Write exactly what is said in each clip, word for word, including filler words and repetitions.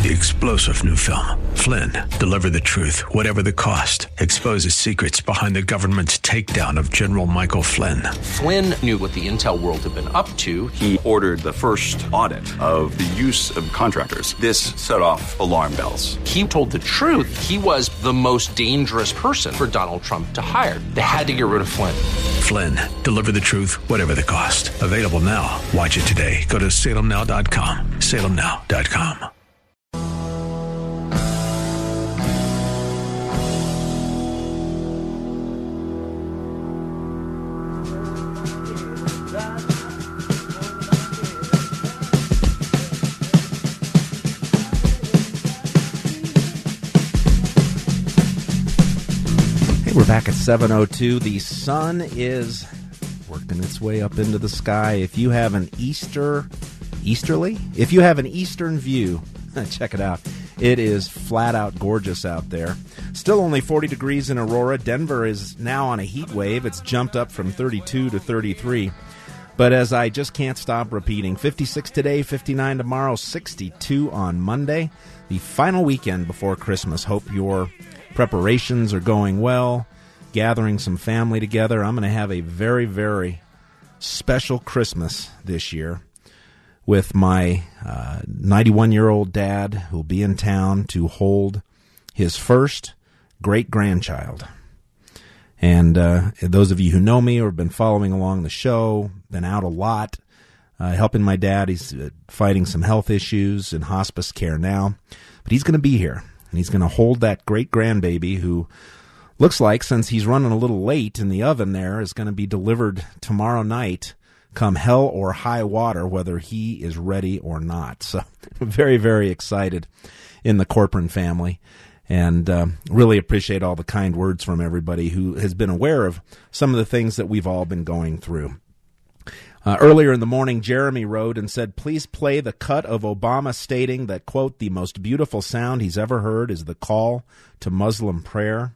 The explosive new film, Flynn, deliver the truth, whatever the cost, exposes secrets behind the government's takedown of General Michael Flynn. Flynn knew what the intel world had been up to. He ordered the first audit of the use of contractors. This set off alarm bells. He told the truth. He was the most dangerous person for Donald Trump to hire. They had to get rid of Flynn. Flynn, deliver the truth, whatever the cost. Available now. Watch it today. Go to salem now dot com. salem now dot com. We're back at seven oh two. The sun is working its way up into the sky. If you have an Easter, Easterly? If you have an eastern view, check it out. It is flat out gorgeous out there. Still only forty degrees in Aurora. Denver is now on a heat wave. It's jumped up from thirty-two to thirty-three. But as I just can't stop repeating, fifty-six today, fifty-nine tomorrow, sixty-two on Monday. The final weekend before Christmas. Hope your preparations are going well, gathering some family together. I'm going to have a very, very special Christmas this year with my uh, ninety-one-year-old dad who will be in town to hold his first great-grandchild. And uh, those of you who know me or have been following along the show, been out a lot, uh, helping my dad. He's uh, fighting some health issues in hospice care now. But he's going to be here. And he's going to hold that great-grandbaby who looks like, since he's running a little late in the oven there, is going to be delivered tomorrow night, come hell or high water, whether he is ready or not. So very, very excited in the Corcoran family. And uh, really appreciate all the kind words from everybody who has been aware of some of the things that we've all been going through. Uh, earlier in the morning, Jeremy wrote and said, please play the cut of Obama stating that, quote, the most beautiful sound he's ever heard is the call to Muslim prayer.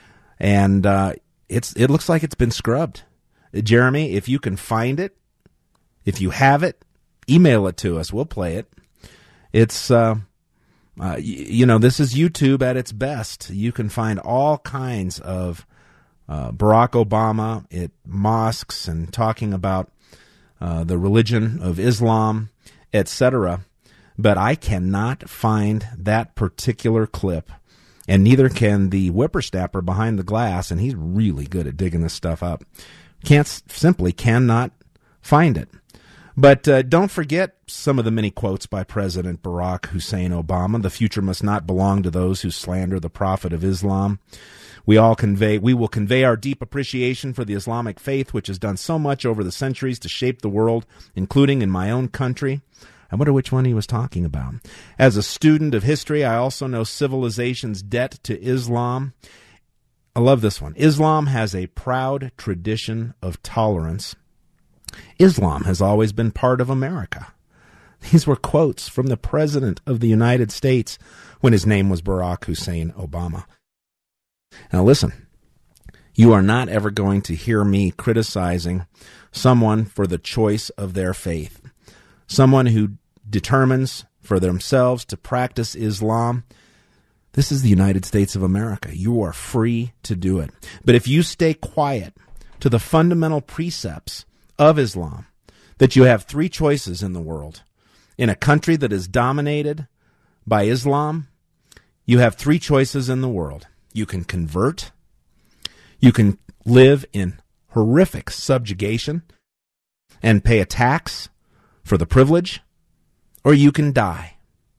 And uh, it's it looks like it's been scrubbed. Uh, Jeremy, if you can find it, if you have it, email it to us. We'll play it. It's, uh, uh, y- you know, this is YouTube at its best. You can find all kinds of uh, Barack Obama at mosques and talking about Uh, the religion of Islam, et cetera. But I cannot find that particular clip, and neither can the whippersnapper behind the glass, and he's really good at digging this stuff up. Can't simply cannot find it. But uh, don't forget some of the many quotes by President Barack Hussein Obama. The future must not belong to those who slander the Prophet of Islam. We all convey, we will convey our deep appreciation for the Islamic faith, which has done so much over the centuries to shape the world, including in my own country. I wonder which one he was talking about. As a student of history, I also know civilization's debt to Islam. I love this one. Islam has a proud tradition of tolerance. Islam has always been part of America. These were quotes from the President of the United States when his name was Barack Hussein Obama. Now listen, you are not ever going to hear me criticizing someone for the choice of their faith. Someone who determines for themselves to practice Islam. This is the United States of America. You are free to do it. But if you stay quiet to the fundamental precepts of Islam, that you have three choices in the world. In a country that is dominated by Islam, you have three choices in the world. You can convert, you can live in horrific subjugation and pay a tax for the privilege, or you can die.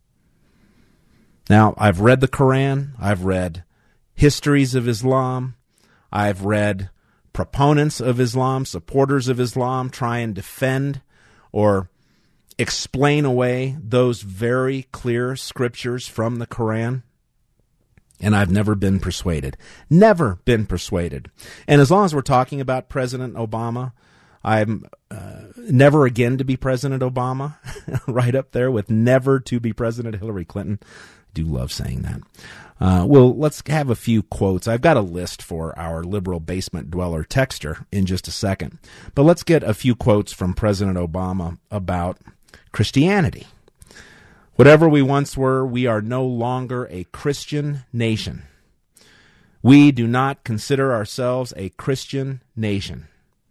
Now, I've read the Quran, I've read histories of Islam, I've read proponents of Islam, supporters of Islam, try and defend or explain away those very clear scriptures from the Quran. And I've never been persuaded. Never been persuaded. And as long as we're talking about President Obama, I'm uh, never again to be President Obama, right up there with never to be President Hillary Clinton. I do love saying that. Uh, well, let's have a few quotes. I've got a list for our liberal basement dweller texter in just a second. But let's get a few quotes from President Obama about Christianity. Whatever we once were, we are no longer a Christian nation. We do not consider ourselves a Christian nation.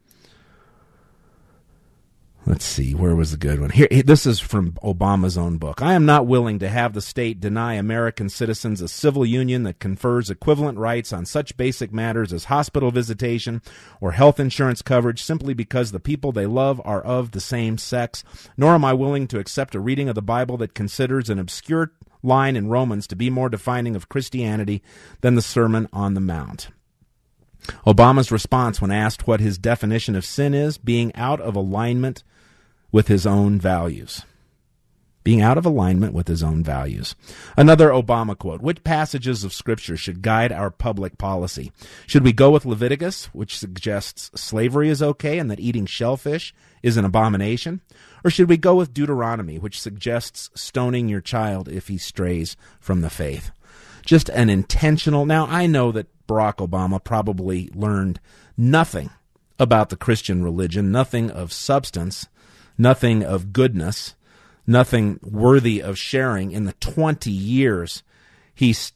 Let's see, where was the good one? Here, this is from Obama's own book. I am not willing to have the state deny American citizens a civil union that confers equivalent rights on such basic matters as hospital visitation or health insurance coverage simply because the people they love are of the same sex. Nor am I willing to accept a reading of the Bible that considers an obscure line in Romans to be more defining of Christianity than the Sermon on the Mount. Obama's response when asked what his definition of sin is, being out of alignment with his own values. Being out of alignment with his own values. Another Obama quote, which passages of Scripture should guide our public policy? Should we go with Leviticus, which suggests slavery is okay and that eating shellfish is an abomination? Or should we go with Deuteronomy, which suggests stoning your child if he strays from the faith? Just an intentional... Now, I know that Barack Obama probably learned nothing about the Christian religion, nothing of substance, nothing of goodness, nothing worthy of sharing in the twenty years he's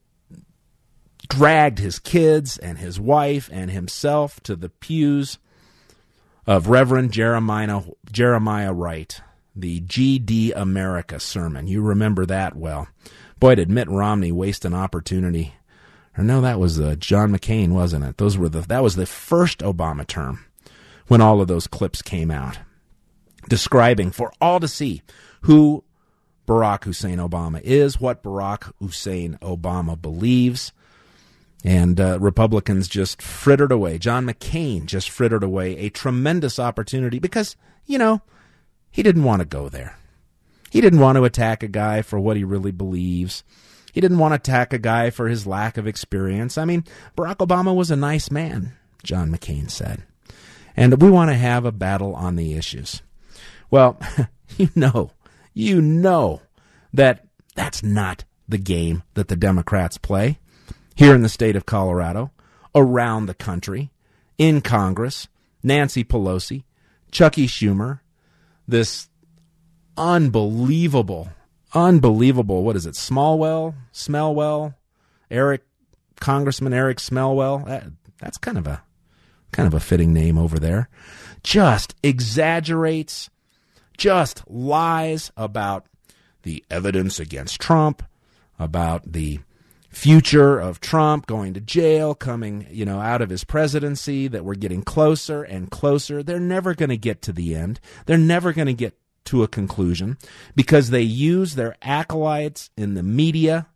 dragged his kids and his wife and himself to the pews of Reverend Jeremiah, Jeremiah Wright, the G D America sermon. You remember that well. Boy, did Mitt Romney waste an opportunity. Or no, that was uh, John McCain, wasn't it? Those were the that was the first Obama term when all of those clips came out, describing for all to see who Barack Hussein Obama is, what Barack Hussein Obama believes. And uh, Republicans just frittered away. John McCain just frittered away a tremendous opportunity because, you know, he didn't want to go there. He didn't want to attack a guy for what he really believes. He didn't want to attack a guy for his lack of experience. I mean, Barack Obama was a nice man, John McCain said. And we want to have a battle on the issues. Well, you know, you know that that's not the game that the Democrats play here in the state of Colorado, around the country, in Congress, Nancy Pelosi, Chucky Schumer, this unbelievable, unbelievable, what is it, Smallwell, Smellwell, Eric, Congressman Eric Smellwell, that, that's kind of a, kind of a fitting name over there, just exaggerates, just lies about the evidence against Trump, about the future of Trump going to jail, coming, you know, out of his presidency, that we're getting closer and closer. They're never going to get to the end. They're never going to get to a conclusion because they use their acolytes in the media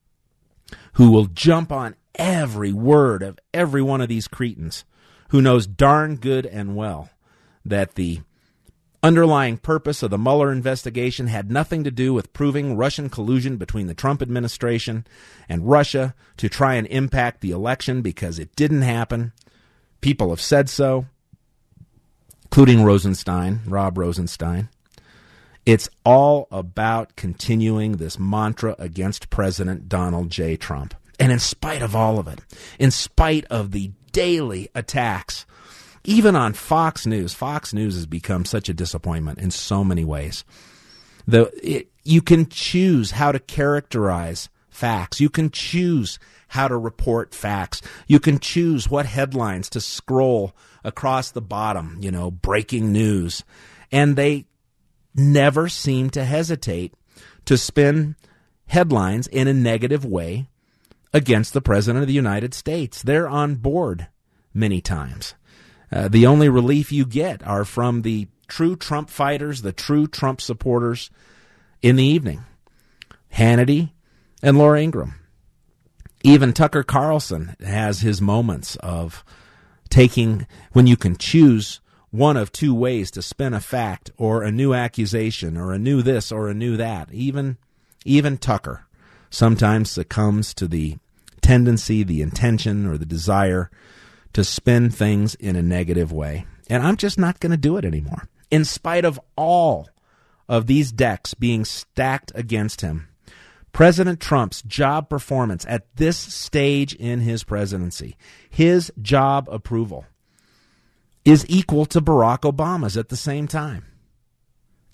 who will jump on every word of every one of these cretins who knows darn good and well that the underlying purpose of the Mueller investigation had nothing to do with proving Russian collusion between the Trump administration and Russia to try and impact the election, because it didn't happen. People have said so, including Rosenstein, Rob Rosenstein. It's all about continuing this mantra against President Donald J. Trump. And in spite of all of it, in spite of the daily attacks, even on Fox News, Fox News has become such a disappointment in so many ways. The it, you can choose how to characterize facts. You can choose how to report facts. You can choose what headlines to scroll across the bottom, you know, breaking news. And they never seem to hesitate to spin headlines in a negative way against the President of the United States. They're on board many times. Uh, the only relief you get are from the true Trump fighters, the true Trump supporters in the evening. Hannity and Laura Ingraham. Even Tucker Carlson has his moments of taking, when you can choose one of two ways to spin a fact or a new accusation or a new this or a new that. Even, even Tucker sometimes succumbs to the tendency, the intention, or the desire to spin things in a negative way. And I'm just not going to do it anymore. In spite of all of these decks being stacked against him, President Trump's job performance at this stage in his presidency, his job approval, is equal to Barack Obama's at the same time.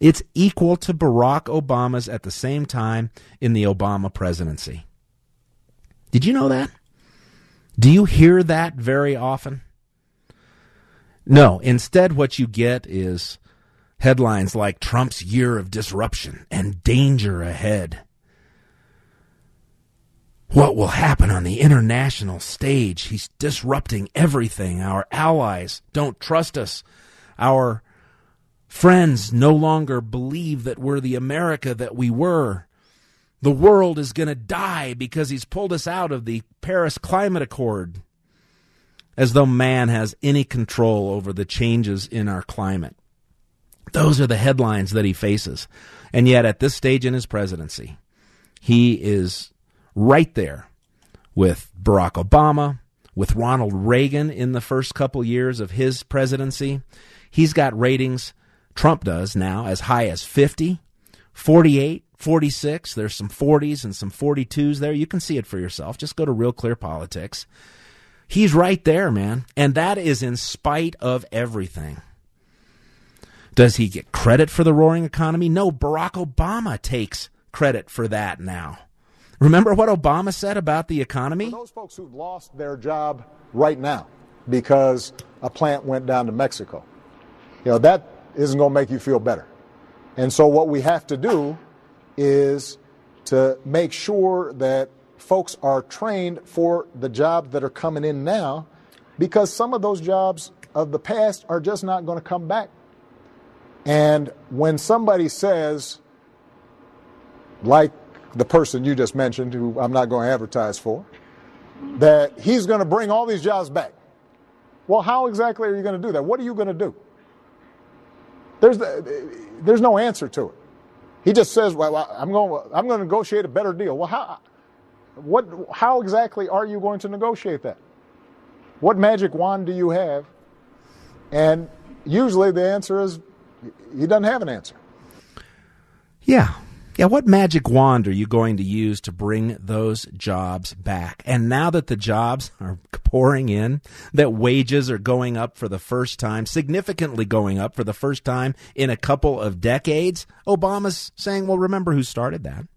It's equal to Barack Obama's at the same time in the Obama presidency. Did you know that? Do you hear that very often? No, instead what you get is headlines like Trump's year of disruption and danger ahead. What will happen on the international stage? He's disrupting everything. Our allies don't trust us. Our friends no longer believe that we're the America that we were. The world is going to die because he's pulled us out of the Paris Climate Accord. As though man has any control over the changes in our climate. Those are the headlines that he faces. And yet at this stage in his presidency, he is right there with Barack Obama, with Ronald Reagan in the first couple years of his presidency. He's got ratings, Trump does now, as high as fifty, forty-eight, forty-six. There's some forties and some forty-twos there. You can see it for yourself. Just go to Real Clear Politics. He's right there, man. And that is in spite of everything. Does he get credit for the roaring economy? No, Barack Obama takes credit for that now. Remember what Obama said about the economy? For those folks who've lost their job right now because a plant went down to Mexico, you know, that isn't going to make you feel better. And so what we have to do is to make sure that folks are trained for the jobs that are coming in now, because some of those jobs of the past are just not going to come back. And when somebody says, like the person you just mentioned, who I'm not going to advertise for, that he's going to bring all these jobs back. Well, how exactly are you going to do that? What are you going to do? There's there's no answer to it. He just says, well, I'm going I'm going to negotiate a better deal. Well, how what how exactly are you going to negotiate that? What magic wand do you have? And usually the answer is he doesn't have an answer. Yeah. Yeah, what magic wand are you going to use to bring those jobs back? And now that the jobs are pouring in, that wages are going up for the first time, significantly going up for the first time in a couple of decades, Obama's saying, well, remember who started that.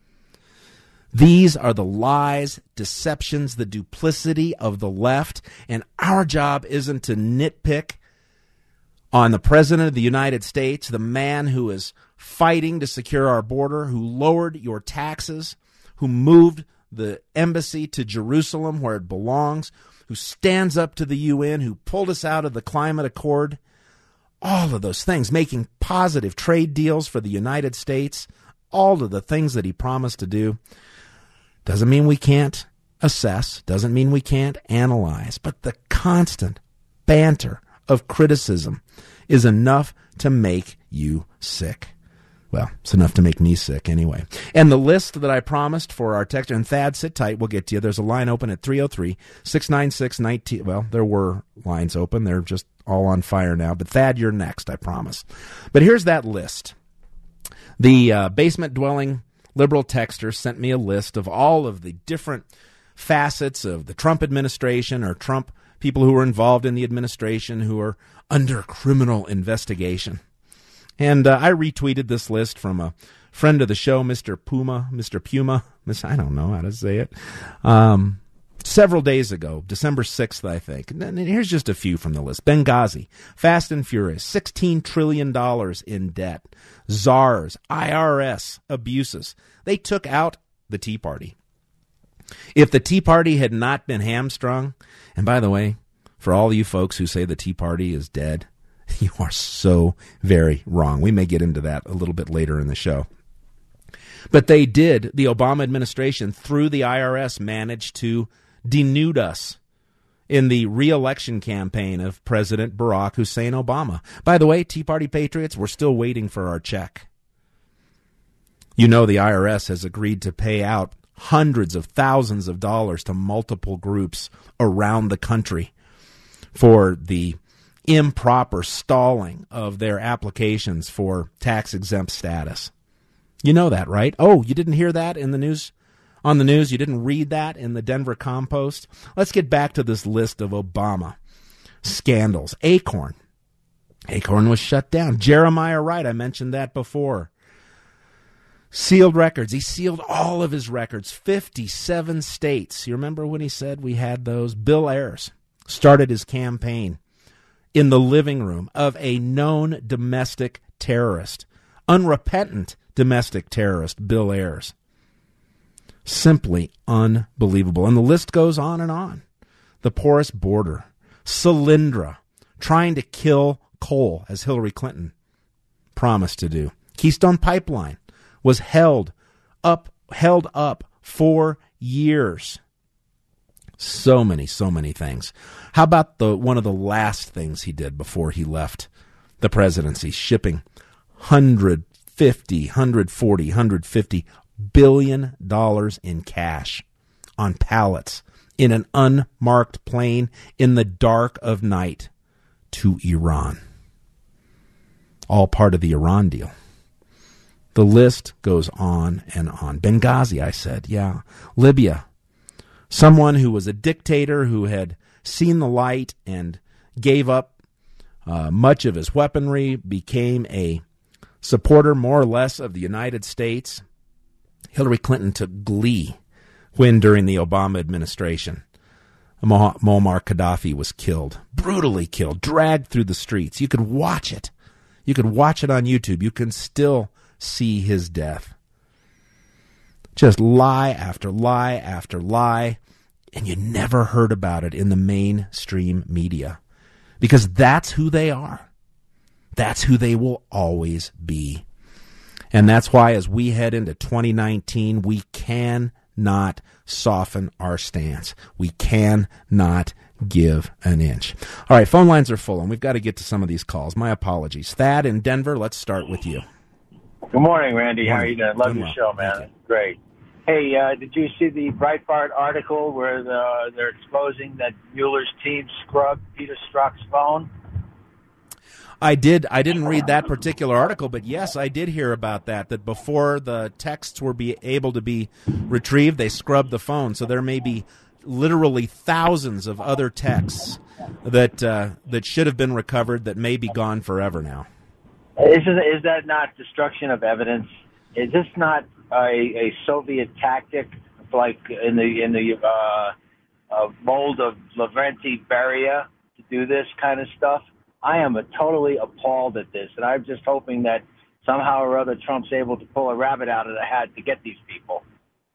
These are the lies, deceptions, the duplicity of the left, and our job isn't to nitpick on the President of the United States, the man who is fighting to secure our border, who lowered your taxes, who moved the embassy to Jerusalem where it belongs, who stands up to the U N, who pulled us out of the climate accord, all of those things, making positive trade deals for the United States, all of the things that he promised to do. Doesn't mean we can't assess, doesn't mean we can't analyze, but the constant banter of criticism is enough to make you sick. Well, it's enough to make me sick anyway. And the list that I promised for our text, and Thad, sit tight, we'll get to you. There's a line open at three oh three, six nine six, one nine. Well, there were lines open. They're just all on fire now. But Thad, you're next, I promise. But here's that list. The uh, basement-dwelling liberal texter sent me a list of all of the different facets of the Trump administration, or Trump people who are involved in the administration who are under criminal investigation. And uh, I retweeted this list from a friend of the show, Mister Puma, Mister Puma, Miss I don't know how to say it, um, several days ago, December sixth, I think. And here's just a few from the list. Benghazi, Fast and Furious, sixteen trillion dollars in debt, czars, I R S abuses. They took out the Tea Party. If the Tea Party had not been hamstrung, and by the way, for all you folks who say the Tea Party is dead, you are so very wrong. We may get into that a little bit later in the show. But they did, the Obama administration, through the I R S, managed to denude us in the re-election campaign of President Barack Hussein Obama. By the way, Tea Party patriots, we're still waiting for our check. You know the I R S has agreed to pay out hundreds of thousands of dollars to multiple groups around the country for the improper stalling of their applications for tax-exempt status. You know that, right? Oh, you didn't hear that in the news? On the news? You didn't read that in the Denver Compost? Let's get back to this list of Obama scandals. Acorn. Acorn was shut down. Jeremiah Wright, I mentioned that before. Sealed records. He sealed all of his records, fifty-seven states. You remember when he said we had those? Bill Ayers started his campaign in the living room of a known domestic terrorist, unrepentant domestic terrorist, Bill Ayers. Simply unbelievable. And the list goes on and on. The porous border, Solyndra, trying to kill coal, as Hillary Clinton promised to do. Keystone Pipeline was held up, held up for years. So many, so many things. How about the one of the last things he did before he left the presidency, shipping one hundred fifty, one hundred forty, one hundred fifty billion dollars in cash on pallets in an unmarked plane in the dark of night to Iran. All part of the Iran deal. The list goes on and on. Benghazi, I said, yeah. Libya. Someone who was a dictator who had seen the light and gave up uh, much of his weaponry, became a supporter more or less of the United States. Hillary Clinton took glee when during the Obama administration Muammar Gaddafi was killed, brutally killed, dragged through the streets. You could watch it. You could watch it on YouTube. You can still see his death. Just lie after lie after lie, and you never heard about it in the mainstream media because that's who they are. That's who they will always be. And that's why as we head into twenty nineteen, we cannot soften our stance. We cannot give an inch. All right, phone lines are full, and we've got to get to some of these calls. My apologies. Thad in Denver, let's start with you. Good morning, Randy. How are Morning. you doing? Love Doing your well. show, man. Great. Hey, uh, did you see the Breitbart article where the, they're exposing that Mueller's team scrubbed Peter Strzok's phone? I did. I didn't read that particular article, but yes, I did hear about that, that before the texts were be able to be retrieved, they scrubbed the phone. So there may be literally thousands of other texts that uh, that should have been recovered that may be gone forever now. Is, is that not destruction of evidence? Is this not a, a Soviet tactic, like in the in the uh, uh, mold of Lavrenti Beria, to do this kind of stuff? I am a totally appalled at this, and I'm just hoping that somehow or other Trump's able to pull a rabbit out of the hat to get these people.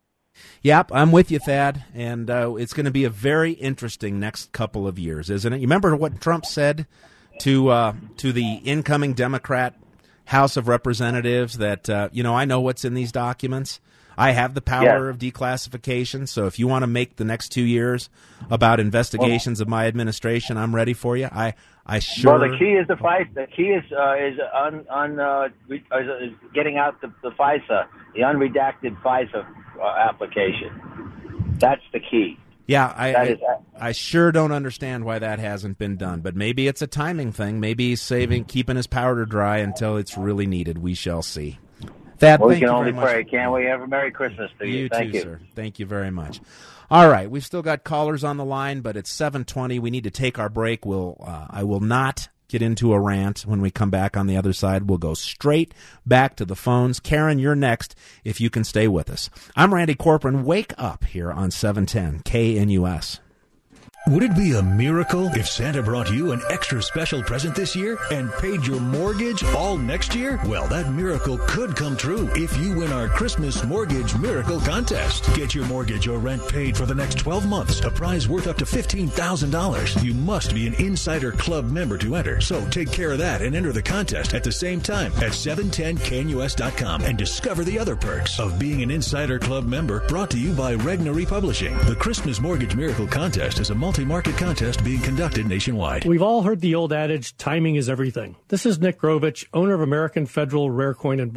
Yep, I'm with you, Thad, and uh, it's going to be a very interesting next couple of years, isn't it? You remember what Trump said to uh, to the incoming Democrat House of Representatives that, uh, you know, I know what's in these documents. I have the power Yeah. of declassification, so if you want to make the next two years about investigations well, of my administration, I'm ready for you. I, I sure. Well, the key is the FISA. The key is uh, is un, un uh, is getting out the, the FISA, the unredacted FISA uh, application. That's the key. Yeah, I, I, is, I sure don't understand why that hasn't been done, but maybe it's a timing thing. Maybe he's saving, keeping his powder dry until it's really needed. We shall see. Thad, well, we thank can you only very much. pray, can't we? Have a Merry Christmas to you. You Thank too, you. sir. Thank you very much. All right, we've still got callers on the line, but it's seven twenty. We need to take our break. We'll, uh, I will not get into a rant when we come back on the other side. We'll go straight back to the phones. Karen, you're next if you can stay with us. I'm Randy Corcoran. Wake up here on seven ten K N U S. Would it be a miracle if Santa brought you an extra special present this year and paid your mortgage all next year? Well, that miracle could come true if you win our Christmas Mortgage Miracle Contest. Get your mortgage or rent paid for the next twelve months, a prize worth up to fifteen thousand dollars. You must be an Insider Club member to enter, so take care of that and enter the contest at the same time at seven ten K N U S dot com and discover the other perks of being an Insider Club member, brought to you by Regnery Publishing. The Christmas Mortgage Miracle Contest is a multi market contest being conducted nationwide. We've all heard the old adage, timing is everything. This is Nick Grovich, owner of American Federal Rare Coin and Bullion.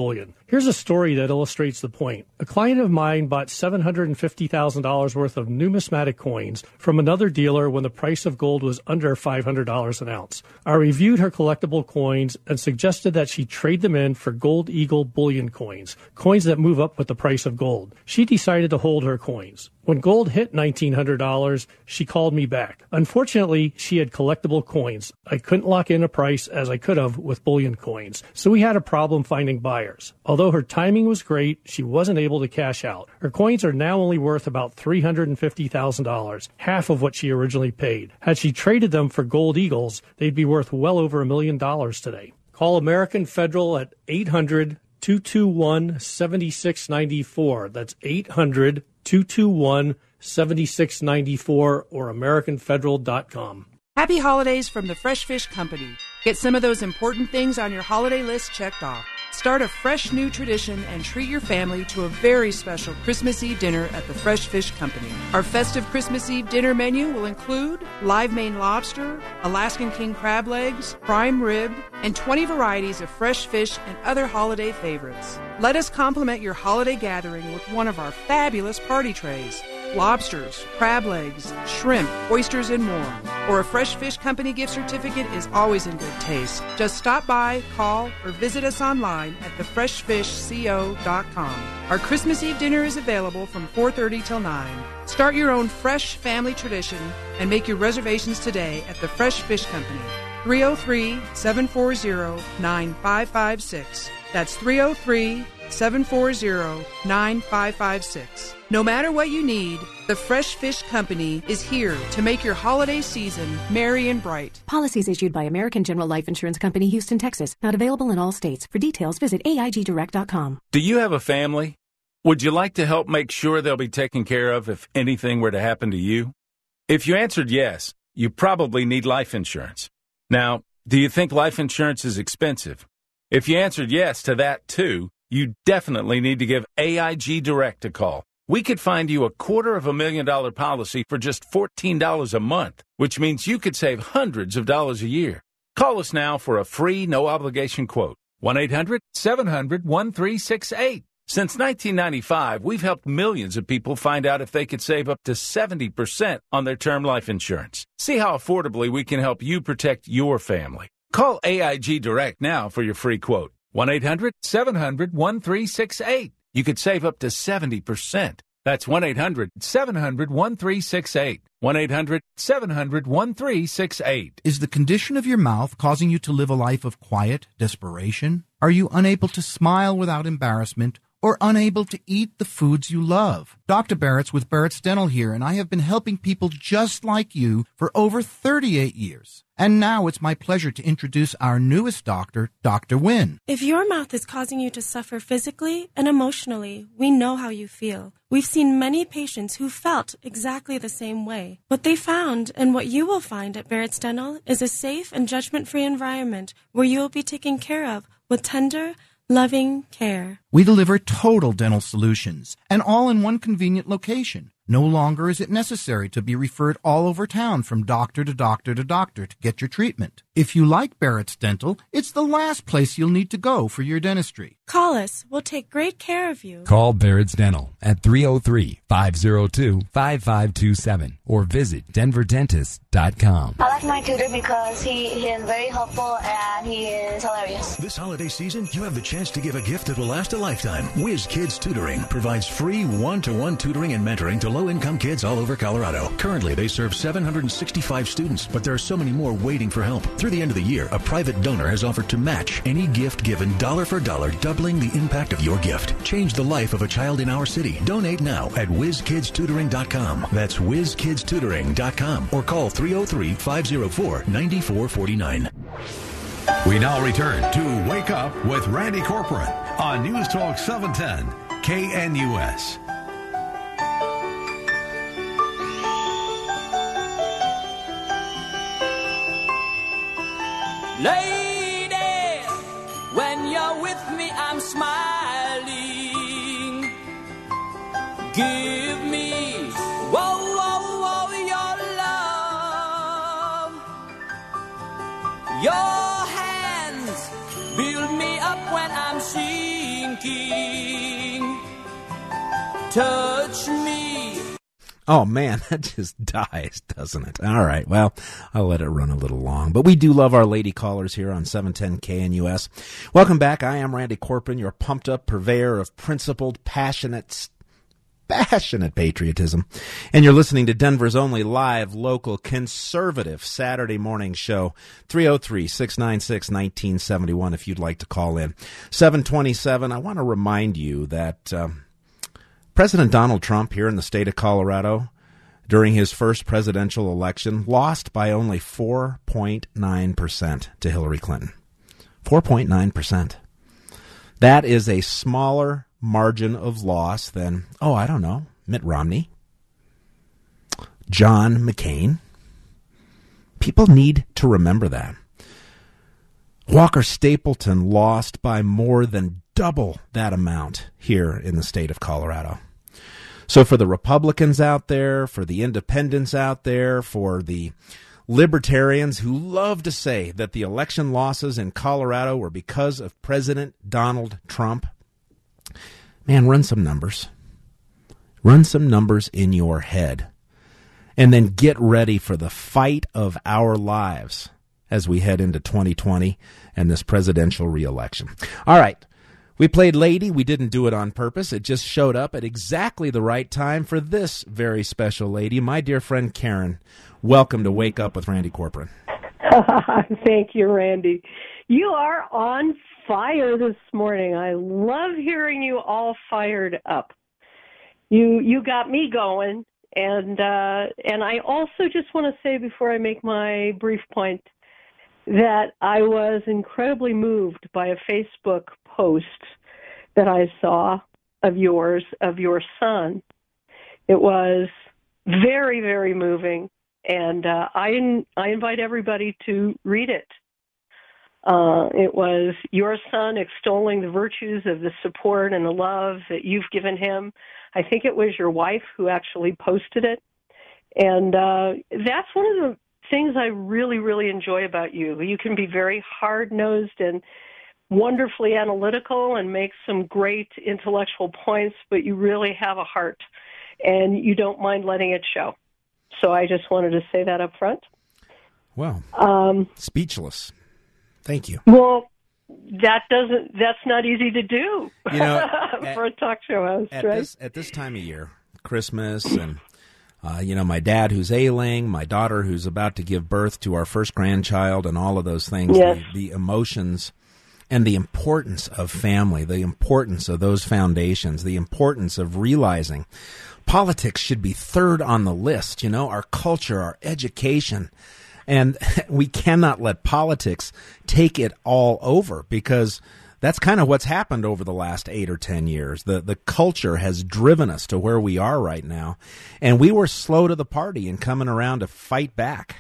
Here's a story that illustrates the point. A client of mine bought seven hundred fifty thousand dollars worth of numismatic coins from another dealer when the price of gold was under five hundred dollars an ounce. I reviewed her collectible coins and suggested that she trade them in for Gold Eagle bullion coins, coins that move up with the price of gold. She decided to hold her coins. When gold hit nineteen hundred dollars, she called me back. Unfortunately, she had collectible coins. I couldn't lock in a price as I could have with bullion coins, so we had a problem finding buyers. Although her timing was great, she wasn't able to cash out. Her coins are now only worth about three hundred fifty thousand dollars, half of what she originally paid. Had she traded them for Gold Eagles, they'd be worth well over a million dollars today. Call American Federal at eight hundred, two two one, seven six nine four. That's eight hundred, two two one, seven six nine four or american federal dot com. Happy holidays from the Fresh Fish Company. Get some of those important things on your holiday list checked off. Start a fresh new tradition and treat your family to a very special Christmas Eve dinner at the Fresh Fish Company. Our festive Christmas Eve dinner menu will include live Maine lobster, Alaskan king crab legs, prime rib, and twenty varieties of fresh fish and other holiday favorites. Let us complement your holiday gathering with one of our fabulous party trays. Lobsters, crab legs, shrimp, oysters, and more. Or a Fresh Fish Company gift certificate is always in good taste. Just stop by, call, or visit us online at the fresh fish co dot com. Our Christmas Eve dinner is available from four thirty till nine. Start your own fresh family tradition and make your reservations today at the Fresh Fish Company. three oh three, seven four zero, nine five five six. That's three oh three, seven four zero, nine five five six. No matter what you need, the Fresh Fish Company is here to make your holiday season merry and bright. Policies issued by American General Life Insurance Company, Houston, Texas. Not available in all states. For details, visit A I G direct dot com. Do you have a family? Would you like to help make sure they'll be taken care of if anything were to happen to you? If you answered yes, you probably need life insurance. Now, do you think life insurance is expensive? If you answered yes to that too, you definitely need to give A I G Direct a call. We could find you a quarter of a million dollar policy for just fourteen dollars a month, which means you could save hundreds of dollars a year. Call us now for a free, no-obligation quote. one eight hundred, seven hundred, thirteen sixty-eight. Since nineteen ninety-five, we've helped millions of people find out if they could save up to seventy percent on their term life insurance. See how affordably we can help you protect your family. Call A I G Direct now for your free quote. one eight hundred, seven hundred, thirteen sixty-eight. You could save up to seventy percent. That's one eight hundred, seven hundred, thirteen sixty-eight. one eight hundred, seven hundred, thirteen sixty-eight. Is the condition of your mouth causing you to live a life of quiet desperation? Are you unable to smile without embarrassment or unable to eat the foods you love? Doctor Barrett's with Barrett's Dental here, and I have been helping people just like you for over thirty-eight years. And now it's my pleasure to introduce our newest doctor, Doctor Wynn. If your mouth is causing you to suffer physically and emotionally, we know how you feel. We've seen many patients who felt exactly the same way. What they found, and what you will find at Barrett's Dental, is a safe and judgment-free environment where you will be taken care of with tender, loving care. We deliver total dental solutions, and all in one convenient location. No longer is it necessary to be referred all over town from doctor to doctor to doctor to get your treatment. If you like Barrett's Dental, it's the last place you'll need to go for your dentistry. Call us. We'll take great care of you. Call Barrett's Dental at three oh three, five oh two, five five two seven or visit denver dentist dot com. I like my tutor because he, he is very helpful and he is hilarious. This holiday season, you have the chance to give a gift that will last a lifetime. Whiz Kids Tutoring provides free one-to-one tutoring and mentoring to low-income kids all over Colorado. Currently, they serve seven hundred sixty-five students, but there are so many more waiting for help. Through the end of the year, a private donor has offered to match any gift given dollar for dollar, doubling the impact of your gift. Change the life of a child in our city. Donate now at whiz kids tutoring dot com. That's whiz kids tutoring dot com or call three oh three, five oh four, nine four four nine. We now return to Wake Up with Randy Corcoran on News Talk seven ten K N U S. Lady, when you're with me, I'm smiling. Give me, whoa, whoa, whoa, your love. Your hands build me up when I'm sinking. touch me. Oh, man, that just dies, doesn't it? All right, well, I'll let it run a little long. But we do love our lady callers here on seven ten K N U S. Welcome back. I am Randy Corporon, your pumped-up purveyor of principled, passionate, passionate patriotism. And you're listening to Denver's only live, local, conservative Saturday morning show, three oh three, six nine six, one nine seven one if you'd like to call in. seven twenty-seven, I want to remind you that Um, President Donald Trump here in the state of Colorado, during his first presidential election, lost by only four point nine percent to Hillary Clinton. four point nine percent. That is a smaller margin of loss than, oh, I don't know, Mitt Romney, John McCain. People need to remember that. Walker Stapleton lost by more than double that amount here in the state of Colorado. So for the Republicans out there, for the independents out there, for the libertarians who love to say that the election losses in Colorado were because of President Donald Trump, man, run some numbers. Run some numbers in your head. And then get ready for the fight of our lives as we head into twenty twenty and this presidential reelection. All right. We played Lady. We didn't do it on purpose. It just showed up at exactly the right time for this very special lady, my dear friend Karen. Welcome to Wake Up with Randy Corporon. Thank you, Randy. You are on fire this morning. I love hearing you all fired up. You you got me going, and uh, and I also just want to say before I make my brief point that I was incredibly moved by a Facebook post that I saw of yours, of your son. It was very, very moving, and uh, I, I invite everybody to read it. Uh, it was your son extolling the virtues of the support and the love that you've given him. I think it was your wife who actually posted it. And uh, that's one of the things I really, really enjoy about you. You can be very hard-nosed and wonderfully analytical and make some great intellectual points, but you really have a heart, and you don't mind letting it show. So I just wanted to say that up front. Well, um, speechless. Thank you. Well, that doesn't, that's not easy to do you know, for at, a talk show host, at right? This, at this time of year, Christmas and Uh, you know, my dad who's ailing, my daughter who's about to give birth to our first grandchild, and all of those things, yes. the, the emotions and the importance of family, the importance of those foundations, the importance of realizing politics should be third on the list, you know, our culture, our education. And we cannot let politics take it all over, because that's kind of what's happened over the last eight or ten years. The the culture has driven us to where we are right now, and we were slow to the party in coming around to fight back.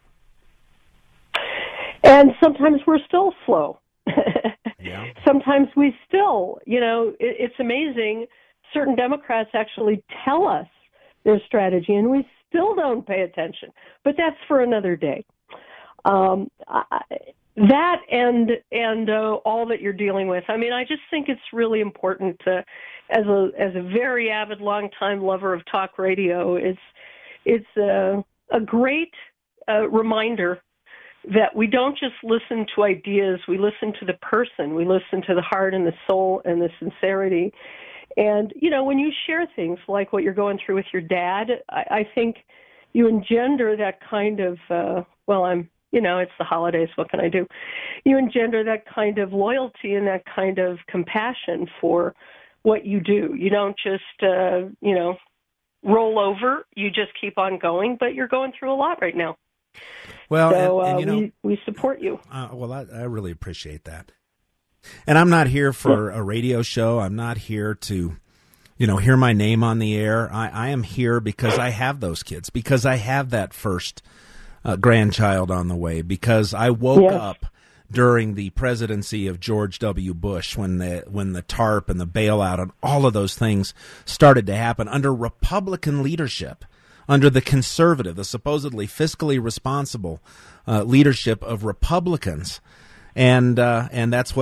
And sometimes we're still slow. Yeah. Sometimes we still, you know, it, it's amazing. Certain Democrats actually tell us their strategy, and we still don't pay attention. But that's for another day. Um, I, That and and uh, all that you're dealing with. I mean, I just think it's really important to, as a as a very avid, longtime lover of talk radio, it's it's a, a great uh, reminder that we don't just listen to ideas. We listen to the person. We listen to the heart and the soul and the sincerity. And you know, when you share things like what you're going through with your dad, I, I think you engender that kind of uh, well, I'm. You know, it's the holidays, what can I do? You engender that kind of loyalty and that kind of compassion for what you do. You don't just, uh, you know, roll over. You just keep on going, but you're going through a lot right now. Well, so and, and, you uh, know, we, we support you. Uh, well, I, I really appreciate that. And I'm not here for a radio show. I'm not here to, you know, hear my name on the air. I, I am here because I have those kids, because I have that first Uh, grandchild on the way, because I woke yes. up during the presidency of George W. Bush when the when the TARP and the bailout and all of those things started to happen under Republican leadership, under the conservative, the supposedly fiscally responsible uh, leadership of Republicans, and uh, and that's what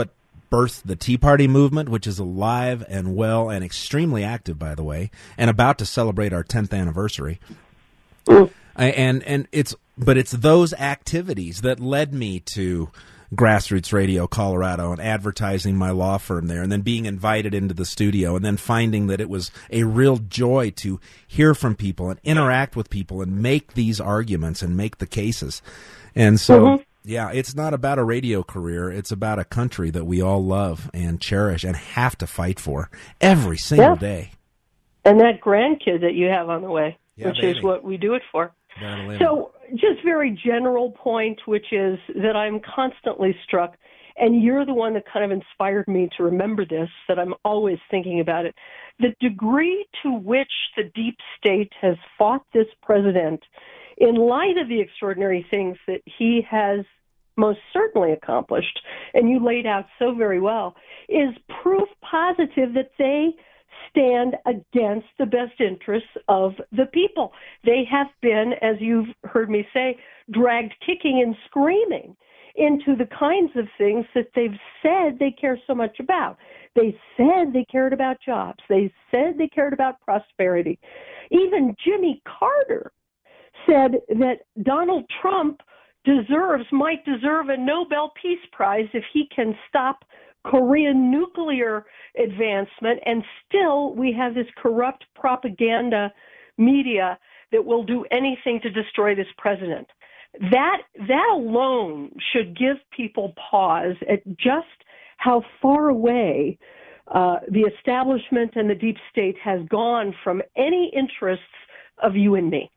birthed the Tea Party movement, which is alive and well and extremely active, by the way, and about to celebrate our tenth anniversary. Mm. And and it's but it's those activities that led me to Grassroots Radio Colorado and advertising my law firm there, and then being invited into the studio, and then finding that it was a real joy to hear from people and interact with people and make these arguments and make the cases. And so. Mm-hmm. Yeah, it's not about a radio career. It's about a country that we all love and cherish and have to fight for every single yeah. day. And that grandkid that you have on the way, yeah, which baby. is what we do it for. So just very general point, which is that I'm constantly struck, and you're the one that kind of inspired me to remember this, that I'm always thinking about it. The degree to which the deep state has fought this president in light of the extraordinary things that he has most certainly accomplished, and you laid out so very well, is proof positive that they stand against the best interests of the people. They have been, as you've heard me say, dragged kicking and screaming into the kinds of things that they've said they care so much about. They said they cared about jobs. They said they cared about prosperity. Even Jimmy Carter said that Donald Trump deserves, might deserve a Nobel Peace Prize if he can stop Korean nuclear advancement, and still we have this corrupt propaganda media that will do anything to destroy this president. That, that alone should give people pause at just how far away uh, the establishment and the deep state has gone from any interests of you and me.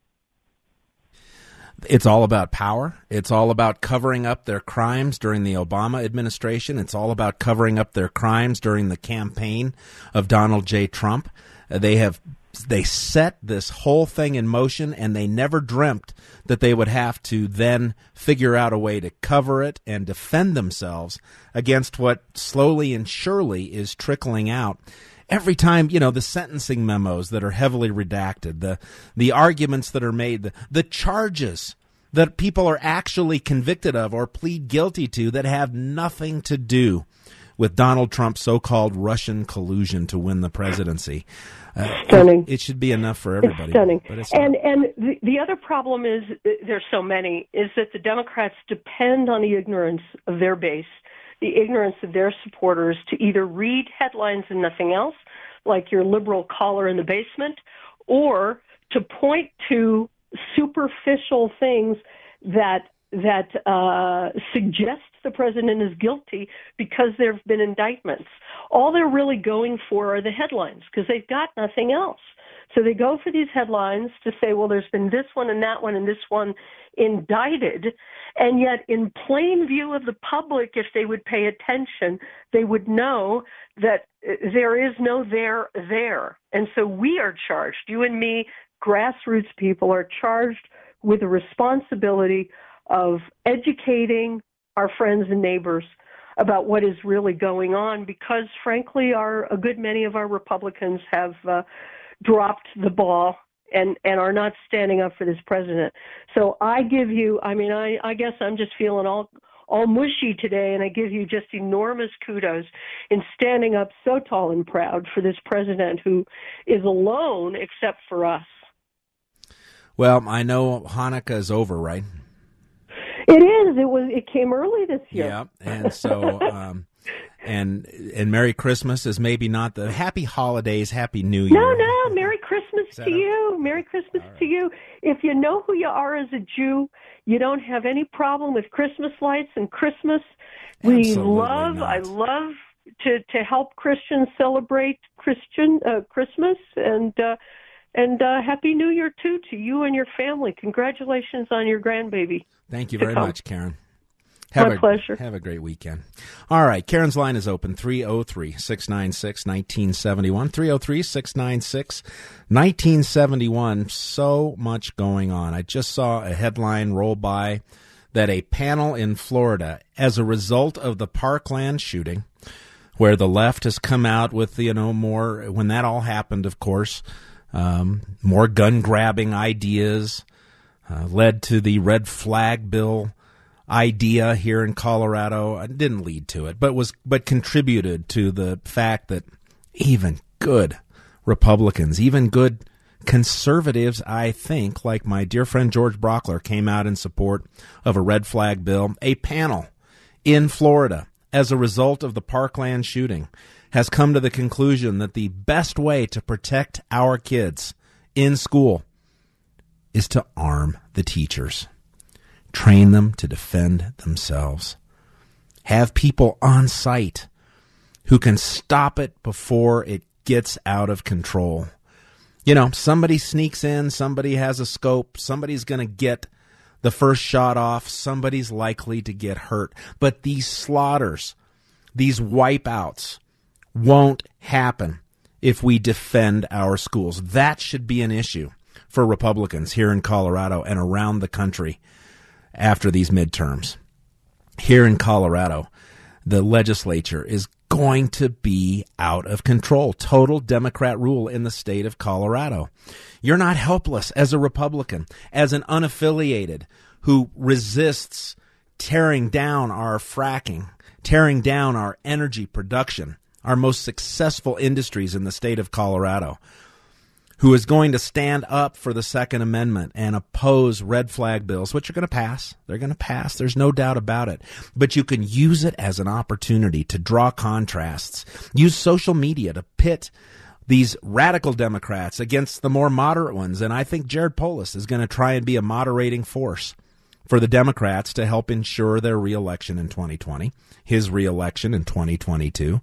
It's all about power. It's all about covering up their crimes during the Obama administration. It's all about covering up their crimes during the campaign of Donald J. Trump. Uh, they have they set this whole thing in motion, and they never dreamt that they would have to then figure out a way to cover it and defend themselves against what slowly and surely is trickling out. Every time, you know, the sentencing memos that are heavily redacted, the the arguments that are made, the, the charges that people are actually convicted of or plead guilty to that have nothing to do with Donald Trump's so-called Russian collusion to win the presidency. Uh, Stunning. It, it should be enough for everybody. It's stunning. But it's and and the, the other problem is, there's so many, is that the Democrats depend on the ignorance of their base, the ignorance of their supporters, to either read headlines and nothing else, like your liberal caller in the basement, or to point to superficial things that that uh, suggest the president is guilty because there have been indictments. All they're really going for are the headlines because they've got nothing else. So they go for these headlines to say, well, there's been this one and that one and this one indicted. And yet in plain view of the public, if they would pay attention, they would know that there is no there there. And so we are charged, you and me, grassroots people, are charged with the responsibility of educating our friends and neighbors about what is really going on, because frankly, our a good many of our Republicans have uh, dropped the ball and, and are not standing up for this president. So I give you, I mean, I, I guess I'm just feeling all all mushy today, and I give you just enormous kudos in standing up so tall and proud for this president who is alone except for us. Well, I know Hanukkah is over, right? It is. It was. It came early this year. Yeah, and so, um, and and Merry Christmas is maybe not the Happy Holidays, Happy New Year. No, no, Merry Christmas to you. Merry Christmas right. to you. If you know who you are as a Jew, you don't have any problem with Christmas lights and Christmas. We Absolutely love. not. I love to to help Christians celebrate Christian uh, Christmas and. Uh, And uh, Happy New Year, too, to you and your family. Congratulations on your grandbaby. Thank you very come. much, Karen. Have My a, pleasure. Have a great weekend. All right, Karen's line is open, three oh three, six nine six, one nine seven one, three oh three, six nine six, one nine seven one. So much going on. I just saw a headline roll by that a panel in Florida, as a result of the Parkland shooting, where the left has come out with, you know, more, when that all happened, of course, Um, more gun-grabbing ideas uh, led to the red flag bill idea here in Colorado. It didn't lead to it, but was but contributed to the fact that even good Republicans, even good conservatives, I think, like my dear friend George Brockler, came out in support of a red flag bill. A panel in Florida, as a result of the Parkland shooting, has come to the conclusion that the best way to protect our kids in school is to arm the teachers. Train them to defend themselves. Have people on site who can stop it before it gets out of control. You know, somebody sneaks in, somebody has a scope, somebody's going to get the first shot off, somebody's likely to get hurt. But these slaughters, these wipeouts, won't happen if we defend our schools. That should be an issue for Republicans here in Colorado and around the country after these midterms. Here in Colorado, the legislature is going to be out of control. Total Democrat rule in the state of Colorado. You're not helpless as a Republican, as an unaffiliated who resists tearing down our fracking, tearing down our energy production, our most successful industries in the state of Colorado, who is going to stand up for the Second Amendment and oppose red flag bills, which are going to pass. They're going to pass. There's no doubt about it. But you can use it as an opportunity to draw contrasts. Use social media to pit these radical Democrats against the more moderate ones. And I think Jared Polis is going to try and be a moderating force for the Democrats to help ensure their reelection in twenty twenty, his reelection in twenty twenty-two.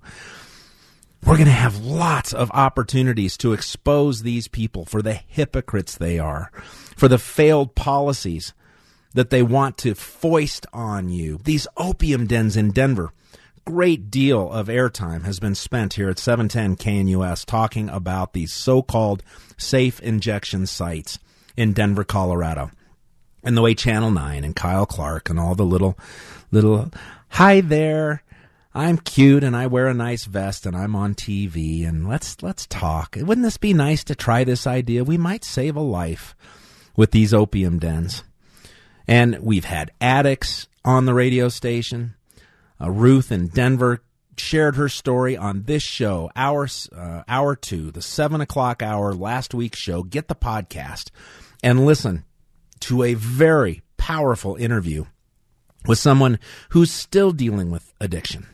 We're going to have lots of opportunities to expose these people for the hypocrites they are, for the failed policies that they want to foist on you. These opium dens in Denver, great deal of airtime has been spent here at seven ten K N U S talking about these so-called safe injection sites in Denver, Colorado. And the way Channel nine and Kyle Clark and all the little, little, hi there, I'm cute and I wear a nice vest and I'm on T V and let's let's talk. Wouldn't this be nice to try this idea? We might save a life with these opium dens. And we've had addicts on the radio station. Uh, Ruth in Denver shared her story on this show, hour, uh, hour two, the seven o'clock hour, last week's show. Get the podcast and listen to a very powerful interview with someone who's still dealing with addiction.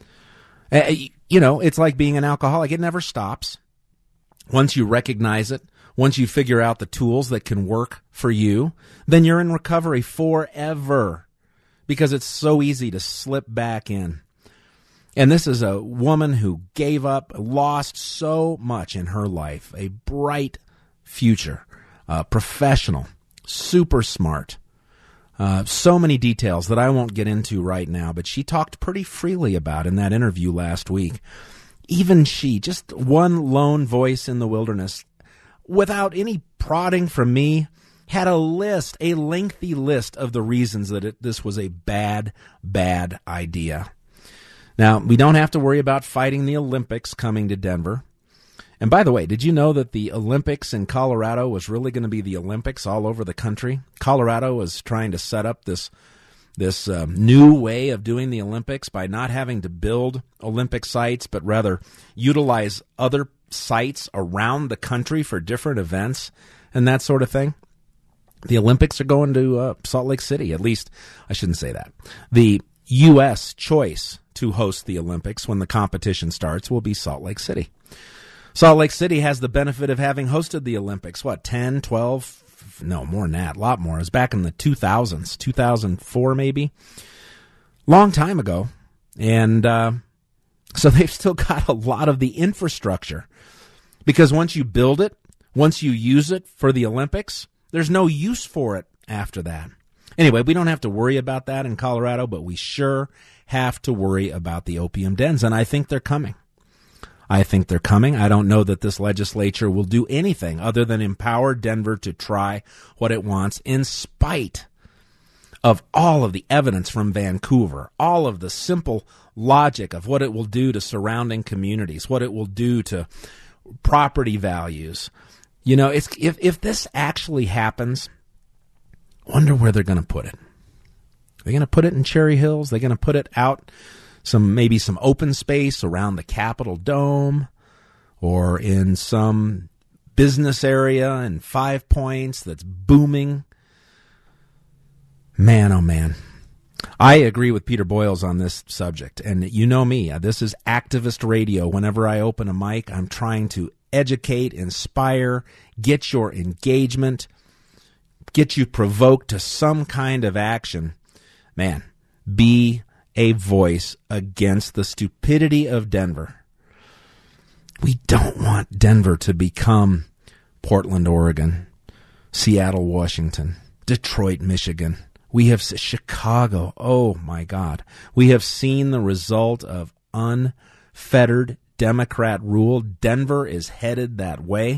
Uh, you know, it's like being an alcoholic. It never stops. Once you recognize it, once you figure out the tools that can work for you, then you're in recovery forever because it's so easy to slip back in. And this is a woman who gave up, lost so much in her life, a bright future, uh, professional, super smart. Uh, so many details that I won't get into right now, but she talked pretty freely about in that interview last week. Even she, just one lone voice in the wilderness, without any prodding from me, had a list, a lengthy list of the reasons that it, this was a bad, bad idea. Now, we don't have to worry about fighting the Olympics coming to Denver. And by the way, did you know that the Olympics in Colorado was really going to be the Olympics all over the country? Colorado was trying to set up this this um, new way of doing the Olympics by not having to build Olympic sites, but rather utilize other sites around the country for different events and that sort of thing. The Olympics are going to uh, Salt Lake City. At least, I shouldn't say that. The U S choice to host the Olympics when the competition starts will be Salt Lake City. Salt Lake City has the benefit of having hosted the Olympics, what, ten, twelve, no, more than that, a lot more. It was back in the two thousands, two thousand four maybe. Long time ago. And uh, so they've still got a lot of the infrastructure. Because once you build it, once you use it for the Olympics, there's no use for it after that. Anyway, we don't have to worry about that in Colorado, but we sure have to worry about the opium dens, and I think they're coming. I think they're coming. I don't know that this legislature will do anything other than empower Denver to try what it wants in spite of all of the evidence from Vancouver, all of the simple logic of what it will do to surrounding communities, what it will do to property values. You know, it's, if, if this actually happens, wonder where they're going to put it. They're going to put it in Cherry Hills. They're going to put it out some, maybe some open space around the Capitol Dome or in some business area in Five Points that's booming. Man, oh man. I agree with Peter Boyles on this subject. And you know me, this is activist radio. Whenever I open a mic, I'm trying to educate, inspire, get your engagement, get you provoked to some kind of action. Man, be a voice against the stupidity of Denver. We don't want Denver to become Portland, Oregon, Seattle, Washington, Detroit, Michigan. We have Chicago. Oh, my God. We have seen the result of unfettered Democrat rule. Denver is headed that way.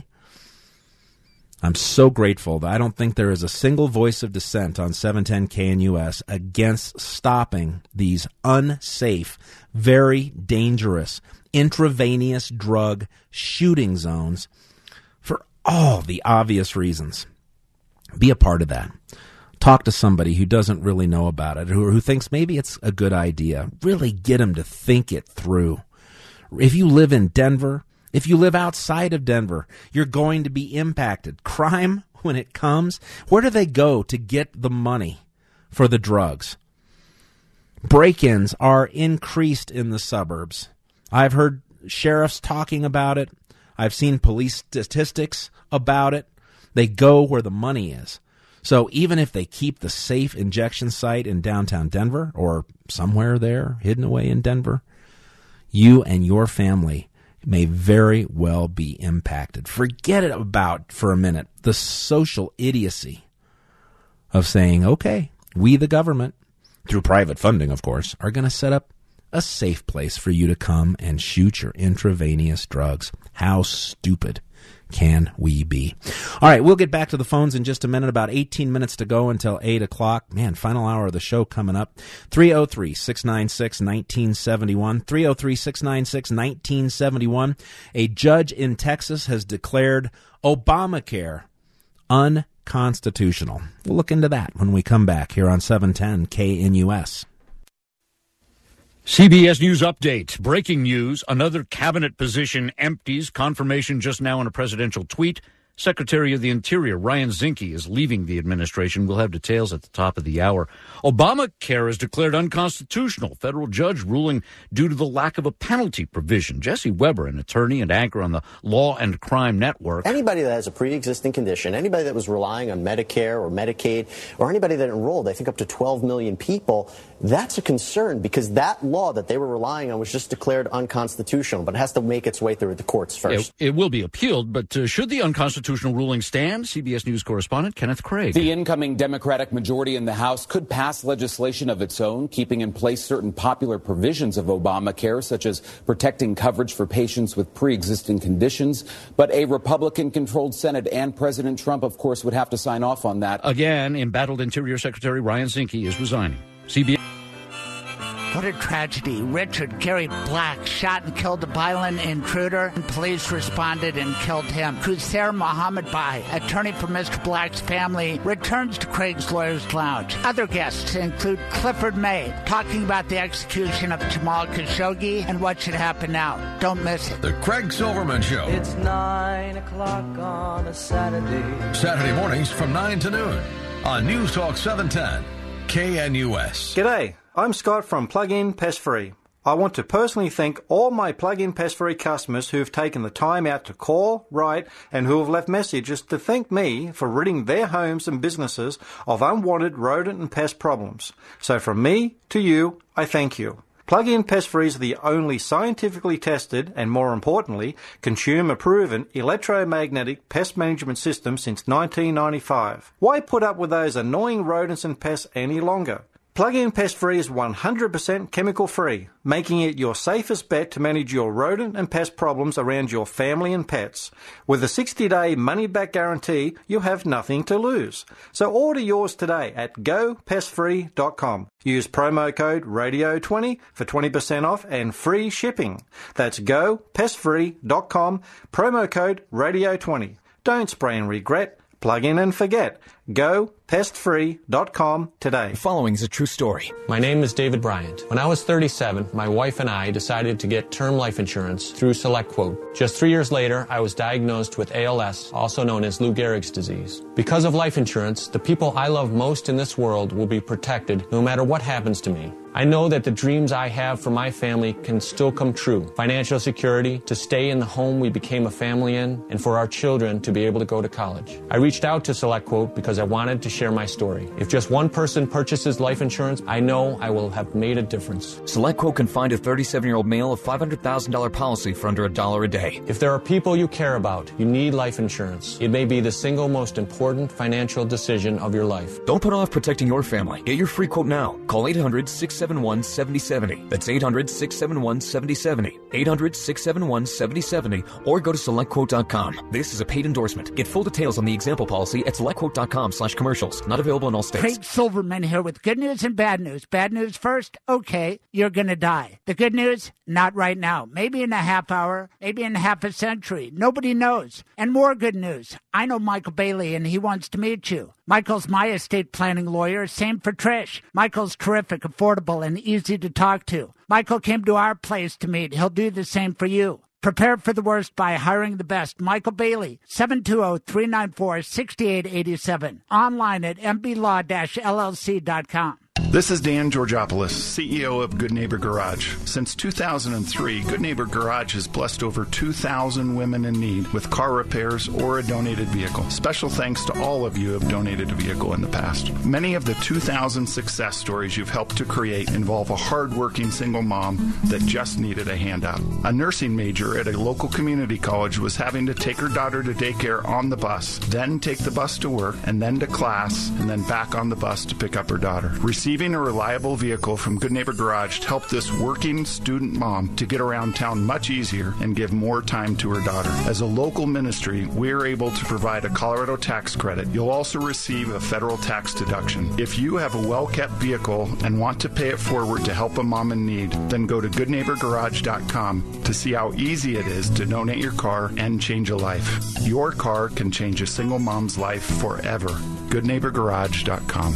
I'm so grateful that I don't think there is a single voice of dissent on seven ten K N U S against stopping these unsafe, very dangerous, intravenous drug shooting zones for all the obvious reasons. Be a part of that. Talk to somebody who doesn't really know about it, who, who thinks maybe it's a good idea. Really get them to think it through. If you live in Denver, if you live outside of Denver, you're going to be impacted. Crime, when it comes, where do they go to get the money for the drugs? Break-ins are increased in the suburbs. I've heard sheriffs talking about it. I've seen police statistics about it. They go where the money is. So even if they keep the safe injection site in downtown Denver or somewhere there hidden away in Denver, you and your family may very well be impacted. Forget it about, for a minute, the social idiocy of saying, okay, we the government, through private funding, of course, are going to set up a safe place for you to come and shoot your intravenous drugs. How stupid can we be? All right, we'll get back to the phones in just a minute. About eighteen minutes to go until eight o'clock. Man, final hour of the show coming up. three oh three, six nine six, one nine seven one. three oh three, six nine six, one nine seven one. A judge in Texas has declared Obamacare unconstitutional. We'll look into that when we come back here on seven ten K N U S. C B S News Update. Breaking news. Another cabinet position empties. Confirmation just now in a presidential tweet. Secretary of the Interior Ryan Zinke is leaving the administration. We'll have details at the top of the hour. Obamacare is declared unconstitutional. Federal judge ruling due to the lack of a penalty provision. Jesse Weber, an attorney and anchor on the Law and Crime Network. Anybody that has a pre-existing condition, anybody that was relying on Medicare or Medicaid, or anybody that enrolled, I think up to twelve million people, that's a concern because that law that they were relying on was just declared unconstitutional, but it has to make its way through the courts first. It, it will be appealed, but uh, should the unconstitutional ruling stand? C B S News correspondent Kenneth Craig. The incoming Democratic majority in the House could pass legislation of its own, keeping in place certain popular provisions of Obamacare, such as protecting coverage for patients with pre-existing conditions. But a Republican-controlled Senate and President Trump, of course, would have to sign off on that. Again, embattled Interior Secretary Ryan Zinke is resigning. C B S. What a tragedy. Richard Gary Black shot and killed a violent intruder, and police responded and killed him. Qusair Mohammed Bai, attorney for Mister Black's family, returns to Craig's Lawyers Lounge. Other guests include Clifford May, talking about the execution of Jamal Khashoggi and what should happen now. Don't miss it. The Craig Silverman Show. It's nine o'clock on a Saturday. Saturday mornings from nine to noon on News Talk seven ten K N U S. G'day. I'm Scott from Plug-in Pest Free. I want to personally thank all my Plug-in Pest Free customers who have taken the time out to call, write, and who have left messages to thank me for ridding their homes and businesses of unwanted rodent and pest problems. So from me to you, I thank you. Plug-in Pest Free is the only scientifically tested and, more importantly, consumer-proven electromagnetic pest management system since nineteen ninety-five. Why put up with those annoying rodents and pests any longer? Plug-in Pest Free is one hundred percent chemical-free, making it your safest bet to manage your rodent and pest problems around your family and pets. With a sixty-day money-back guarantee, you have nothing to lose. So order yours today at go pest free dot com. Use promo code radio twenty for twenty percent off and free shipping. That's go pest free dot com, promo code radio twenty. Don't spray and regret. Plug in and forget. Go pest free dot com today. The following is a true story. My name is David Bryant. When I was thirty-seven, my wife and I decided to get term life insurance through SelectQuote. Just three years later, I was diagnosed with A L S, also known as Lou Gehrig's disease. Because of life insurance, the people I love most in this world will be protected no matter what happens to me. I know that the dreams I have for my family can still come true. Financial security, to stay in the home we became a family in, and for our children to be able to go to college. I reached out to SelectQuote because I wanted to share my story. If just one person purchases life insurance, I know I will have made a difference. SelectQuote can find a thirty-seven-year-old male a five hundred thousand dollars policy for under a dollar a day. If there are people you care about, you need life insurance. It may be the single most important financial decision of your life. Don't put off protecting your family. Get your free quote now. Call eight hundred, six seven one, seven zero seven zero. That's eight hundred, six seven one, seven zero seven zero. eight hundred, six seven one, seven zero seven zero or go to select quote dot com. This is a paid endorsement. Get full details on the example policy at select quote dot com slash commercials. Not available in all states. Craig Silverman here with good news and bad news. Bad news first, okay, you're going to die. The good news, not right now. Maybe in a half hour, maybe in half a century. Nobody knows. And more good news. I know Michael Bailey and he wants to meet you. Michael's my estate planning lawyer. Same for Trish. Michael's terrific, affordable, and easy to talk to. Michael came to our place to meet. He'll do the same for you. Prepare for the worst by hiring the best. Michael Bailey, seven two zero, three nine four, six eight eight seven. Online at m b law dash l l c dot com. This is Dan Georgopoulos, C E O of Good Neighbor Garage. Since two thousand three, Good Neighbor Garage has blessed over two thousand women in need with car repairs or a donated vehicle. Special thanks to all of you who have donated a vehicle in the past. Many of the two thousand success stories you've helped to create involve a hardworking single mom that just needed a handout. A nursing major at a local community college was having to take her daughter to daycare on the bus, then take the bus to work, and then to class, and then back on the bus to pick up her daughter. Receiving a reliable vehicle from Good Neighbor Garage helped this working student mom to get around town much easier and give more time to her daughter. As a local ministry, we're able to provide a Colorado tax credit. You'll also receive a federal tax deduction. If you have a well-kept vehicle and want to pay it forward to help a mom in need, then go to good neighbor garage dot com to see how easy it is to donate your car and change a life. Your car can change a single mom's life forever. good neighbor garage dot com.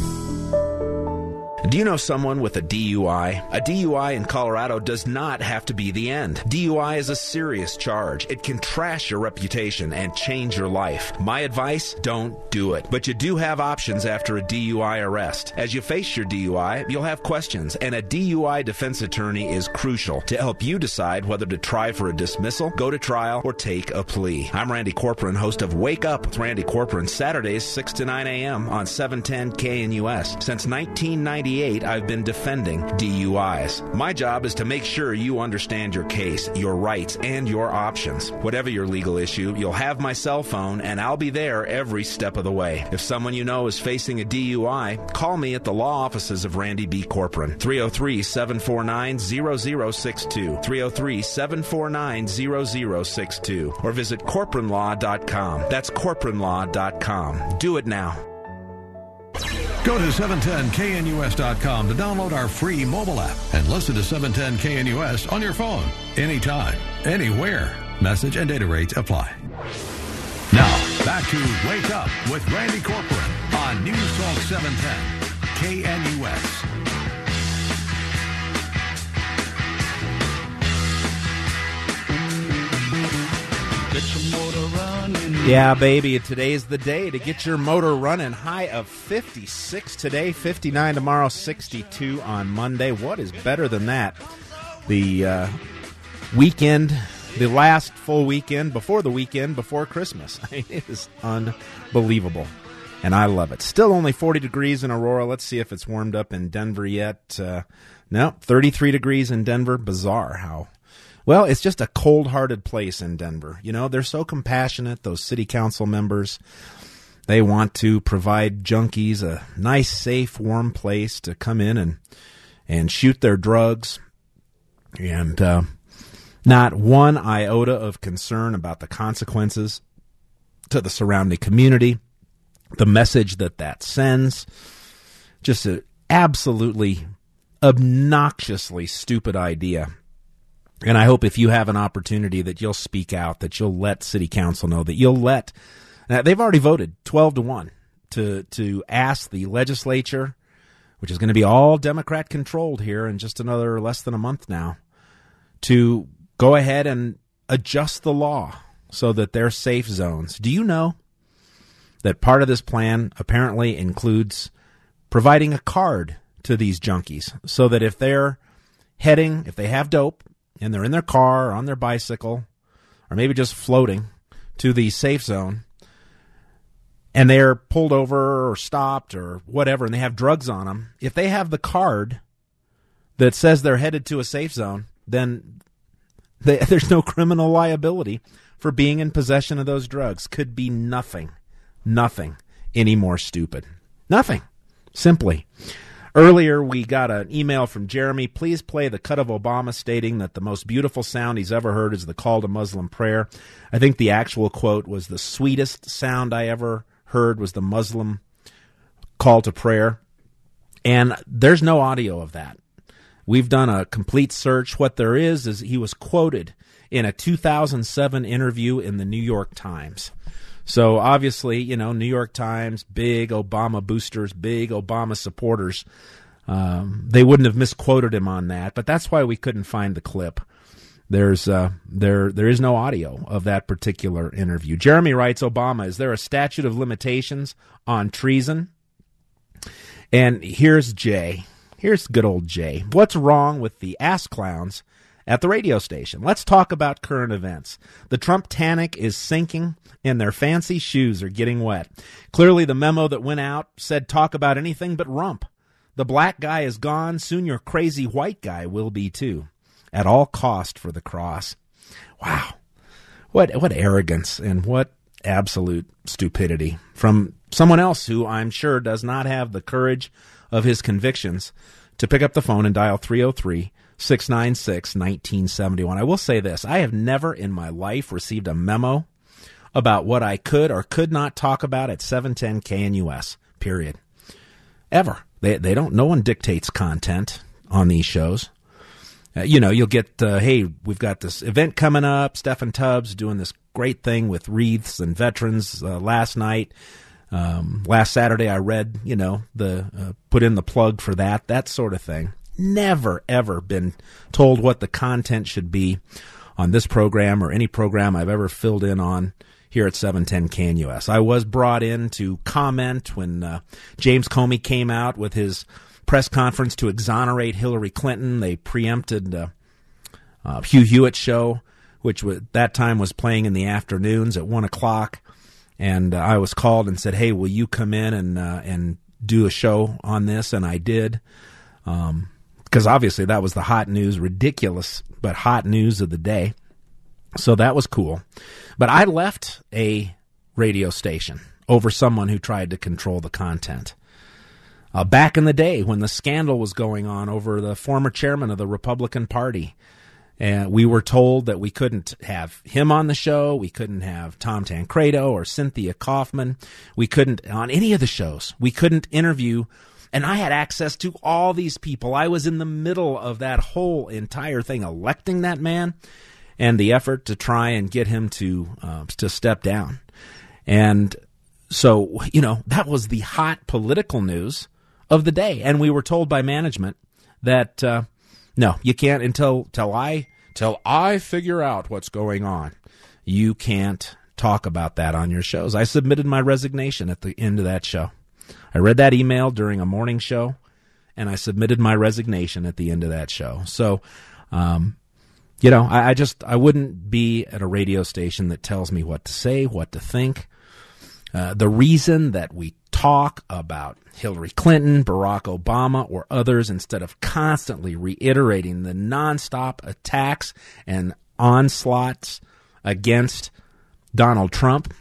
Do you know someone with a D U I? A D U I in Colorado does not have to be the end. D U I is a serious charge. It can trash your reputation and change your life. My advice, don't do it. But you do have options after a D U I arrest. As you face your D U I, you'll have questions, and a D U I defense attorney is crucial to help you decide whether to try for a dismissal, go to trial, or take a plea. I'm Randy Corcoran, host of Wake Up with Randy Corcoran, Saturdays six to nine a.m. on seven ten K N U S. Since nineteen ninety-eight, I've been defending D U Is. My job is to make sure you understand your case, your rights, and your options. Whatever your legal issue, you'll have my cell phone, and I'll be there every step of the way. If someone you know is facing a D U I, call me at the law offices of Randy B. Corcoran, three oh three, seven four nine, zero zero six two, three oh three, seven four nine, zero zero six two, or visit corcoran law dot com. That's corcoran law dot com. Do it now. Go to seven ten K N U S dot com to download our free mobile app and listen to seven ten K N U S on your phone, anytime, anywhere. Message and data rates apply. Now, back to Wake Up with Randy Corcoran on News Talk seven ten K N U S. Get your motor running. Yeah, baby, today's the day to get your motor running. High of fifty-six today, fifty-nine tomorrow, sixty-two on Monday. What is better than that? The uh, weekend, the last full weekend before the weekend before Christmas. I mean, it is unbelievable, and I love it. Still only forty degrees in Aurora. Let's see if it's warmed up in Denver yet. Uh, no, thirty-three degrees in Denver. Bizarre how... Well, it's just a cold-hearted place in Denver. You know, they're so compassionate, those city council members. They want to provide junkies a nice, safe, warm place to come in and and shoot their drugs. And uh, not one iota of concern about the consequences to the surrounding community, the message that that sends. Just an absolutely obnoxiously stupid idea. And I hope if you have an opportunity that you'll speak out, that you'll let city council know, that you'll let, now they've already voted twelve to one to to ask the legislature, which is going to be all Democrat-controlled here in just another less than a month now, to go ahead and adjust the law so that they're safe zones. Do you know that part of this plan apparently includes providing a card to these junkies so that if they're heading, if they have dope, and they're in their car or on their bicycle, or maybe just floating to the safe zone, and they're pulled over or stopped or whatever, and they have drugs on them, if they have the card that says they're headed to a safe zone, then they, there's no criminal liability for being in possession of those drugs. Could be nothing, nothing any more stupid. Nothing. Simply. Earlier, we got an email from Jeremy. Please play the cut of Obama stating that the most beautiful sound he's ever heard is the call to Muslim prayer. I think the actual quote was, the sweetest sound I ever heard was the Muslim call to prayer. And there's no audio of that. We've done a complete search. What there is is he was quoted in a two thousand seven interview in the New York Times. So obviously, you know, New York Times, big Obama boosters, big Obama supporters. Um, they wouldn't have misquoted him on that, but that's why we couldn't find the clip. There's uh, there there is no audio of that particular interview. Jeremy writes, Obama, is there a statute of limitations on treason? And here's Jay. Here's good old Jay. What's wrong with the ass clowns at the radio station? Let's talk about current events. The Trump Titanic is sinking, and their fancy shoes are getting wet. Clearly, the memo that went out said talk about anything but rump. The black guy is gone. Soon your crazy white guy will be too. At all cost for the cross. Wow. What what arrogance and what absolute stupidity from someone else who I'm sure does not have the courage of his convictions to pick up the phone and dial three oh three, six nine six, one nine seven one. I will say this. I have never in my life received a memo about what I could or could not talk about at seven ten K N U S, period. Ever. They they don't, no one dictates content on these shows. Uh, you know, you'll get, uh, hey, we've got this event coming up. Stephen Tubbs doing this great thing with wreaths and veterans uh, last night. Um, last Saturday I read, you know, the uh, put in the plug for that, that sort of thing. Never, ever been told what the content should be on this program or any program I've ever filled in on here at seven ten K N U S. I was brought in to comment when uh, James Comey came out with his press conference to exonerate Hillary Clinton. They preempted uh, uh, Hugh Hewitt's show, which at that time was playing in the afternoons at one o'clock. And uh, I was called and said, hey, will you come in and uh, and do a show on this? And I did. Um, because obviously that was the hot news, ridiculous, but hot news of the day. So that was cool. But I left a radio station over someone who tried to control the content. Uh, back in the day when the scandal was going on over the former chairman of the Republican Party, and we were told that we couldn't have him on the show, we couldn't have Tom Tancredo or Cynthia Kaufman, we couldn't, on any of the shows, we couldn't interview. And I had access to all these people. I was in the middle of that whole entire thing, electing that man and the effort to try and get him to uh, to step down. And so, you know, that was the hot political news of the day. And we were told by management that, uh, no, you can't until, till I, till I figure out what's going on. You can't talk about that on your shows. I submitted my resignation at the end of that show. I read that email during a morning show, and I submitted my resignation at the end of that show. So, um, you know, I, I just, I wouldn't be at a radio station that tells me what to say, what to think. Uh, the reason that we talk about Hillary Clinton, Barack Obama, or others instead of constantly reiterating the nonstop attacks and onslaughts against Donald Trump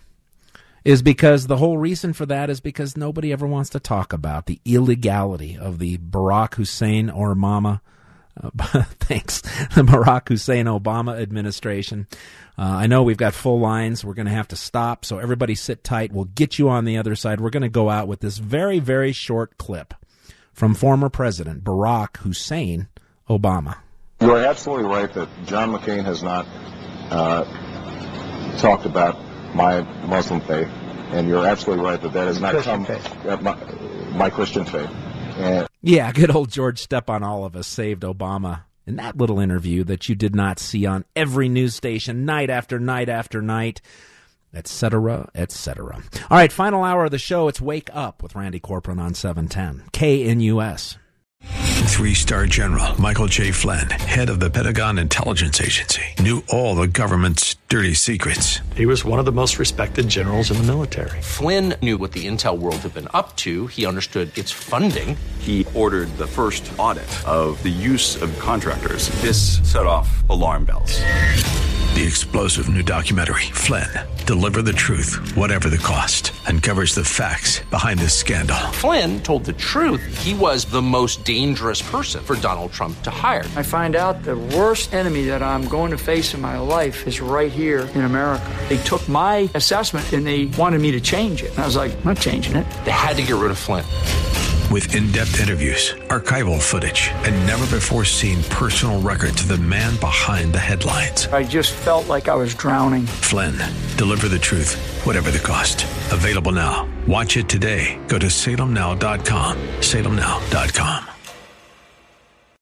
is because the whole reason for that is because nobody ever wants to talk about the illegality of the Barack Hussein Obama, uh, thanks, the Barack Hussein Obama administration. Uh, I know we've got full lines. We're going to have to stop, so everybody sit tight. We'll get you on the other side. We're going to go out with this very, very short clip from former President Barack Hussein Obama. You are absolutely right that John McCain has not uh, talked about my Muslim faith. And you're absolutely right that that has not Christian come faith. uh, my, my Christian faith. And Yeah, good old George Stephanopoulos saved Obama in that little interview that you did not see on every news station night after night after night, et cetera, et cetera. All right, final hour of the show. It's Wake Up with Randy Corcoran on seven ten K N U S. Three-star General Michael J. Flynn, head of the Pentagon Intelligence Agency, knew all the government's dirty secrets. He was one of the most respected generals in the military. Flynn knew what the intel world had been up to. He understood its funding. He ordered the first audit of the use of contractors. This set off alarm bells. The explosive new documentary, Flynn, Deliver the Truth, Whatever the Cost, uncovers the facts behind this scandal. Flynn told the truth. He was the most dangerous person for Donald Trump to hire. I find out the worst enemy that I'm going to face in my life is right here in America. They took my assessment and they wanted me to change it. And I was like, I'm not changing it. They had to get rid of Flynn. With in-depth interviews, archival footage, and never-before-seen personal records of the man behind the headlines. I just felt like I was drowning. Flynn, Deliver the Truth, Whatever the Cost. Available now. Watch it today. Go to salem now dot com. salem now dot com.